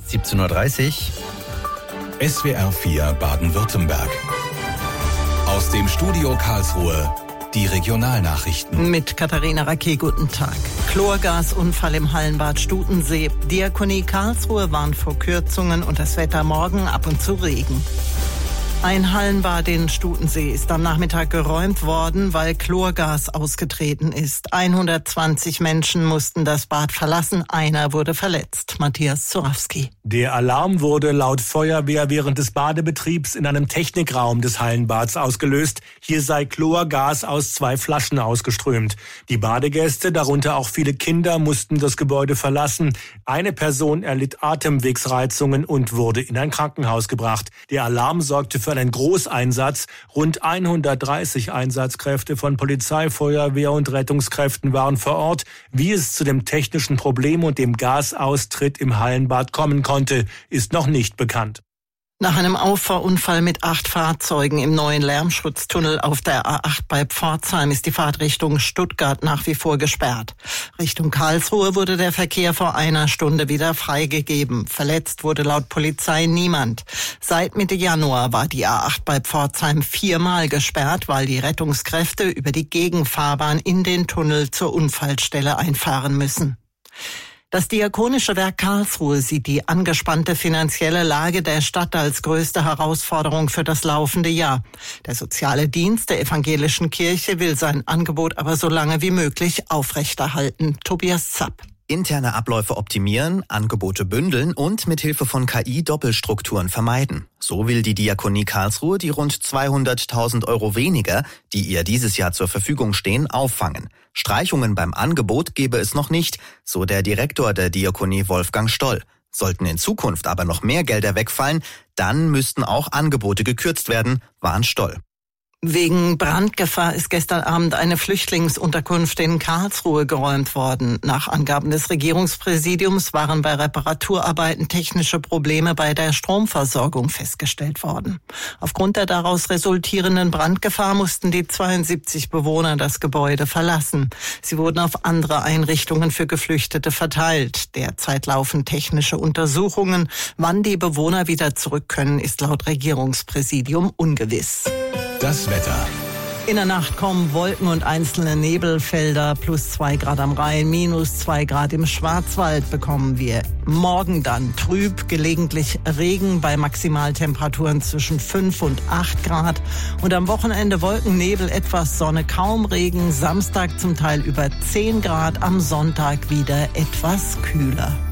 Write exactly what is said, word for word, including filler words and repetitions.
siebzehn Uhr dreißig. S W R vier Baden-Württemberg. Aus dem Studio Karlsruhe, die Regionalnachrichten. Mit Katharina Racke, guten Tag. Chlorgasunfall im Hallenbad Stutensee. Diakonie Karlsruhe warnt vor Kürzungen und das Wetter morgen ab und zu Regen. Ein Hallenbad in Stutensee ist am Nachmittag geräumt worden, weil Chlorgas ausgetreten ist. hundertzwanzig Menschen mussten das Bad verlassen, einer wurde verletzt. Matthias Zorawski. Der Alarm wurde laut Feuerwehr während des Badebetriebs in einem Technikraum des Hallenbads ausgelöst. Hier sei Chlorgas aus zwei Flaschen ausgeströmt. Die Badegäste, darunter auch viele Kinder, mussten das Gebäude verlassen. Eine Person erlitt Atemwegsreizungen und wurde in ein Krankenhaus gebracht. Der Alarm sorgte für einen Großeinsatz. Rund hundertdreißig Einsatzkräfte von Polizei, Feuerwehr und Rettungskräften waren vor Ort. Wie es zu dem technischen Problem und dem Gasaustritt im Hallenbad kommen konnte, ist noch nicht bekannt. Nach einem Auffahrunfall mit acht Fahrzeugen im neuen Lärmschutztunnel auf der A acht bei Pforzheim ist die Fahrt Richtung Stuttgart nach wie vor gesperrt. Richtung Karlsruhe wurde der Verkehr vor einer Stunde wieder freigegeben. Verletzt wurde laut Polizei niemand. Seit Mitte Januar war die A acht bei Pforzheim viermal gesperrt, weil die Rettungskräfte über die Gegenfahrbahn in den Tunnel zur Unfallstelle einfahren müssen. Das Diakonische Werk Karlsruhe sieht die angespannte finanzielle Lage der Stadt als größte Herausforderung für das laufende Jahr. Der soziale Dienst der evangelischen Kirche will sein Angebot aber so lange wie möglich aufrechterhalten. Tobias Zapp. Interne Abläufe optimieren, Angebote bündeln und mit Hilfe von K I Doppelstrukturen vermeiden. So will die Diakonie Karlsruhe die rund zweihunderttausend Euro weniger, die ihr dieses Jahr zur Verfügung stehen, auffangen. Streichungen beim Angebot gebe es noch nicht, so der Direktor der Diakonie Wolfgang Stoll. Sollten in Zukunft aber noch mehr Gelder wegfallen, dann müssten auch Angebote gekürzt werden, warnt Stoll. Wegen Brandgefahr ist gestern Abend eine Flüchtlingsunterkunft in Karlsruhe geräumt worden. Nach Angaben des Regierungspräsidiums waren bei Reparaturarbeiten technische Probleme bei der Stromversorgung festgestellt worden. Aufgrund der daraus resultierenden Brandgefahr mussten die zweiundsiebzig Bewohner das Gebäude verlassen. Sie wurden auf andere Einrichtungen für Geflüchtete verteilt. Derzeit laufen technische Untersuchungen. Wann die Bewohner wieder zurück können, ist laut Regierungspräsidium ungewiss. Das Wetter. In der Nacht kommen Wolken und einzelne Nebelfelder, plus zwei Grad am Rhein, minus zwei Grad im Schwarzwald bekommen wir. Morgen dann trüb, gelegentlich Regen bei Maximaltemperaturen zwischen fünf und acht Grad. Und am Wochenende Wolken, Nebel, etwas Sonne, kaum Regen. Samstag zum Teil über zehn Grad, am Sonntag wieder etwas kühler.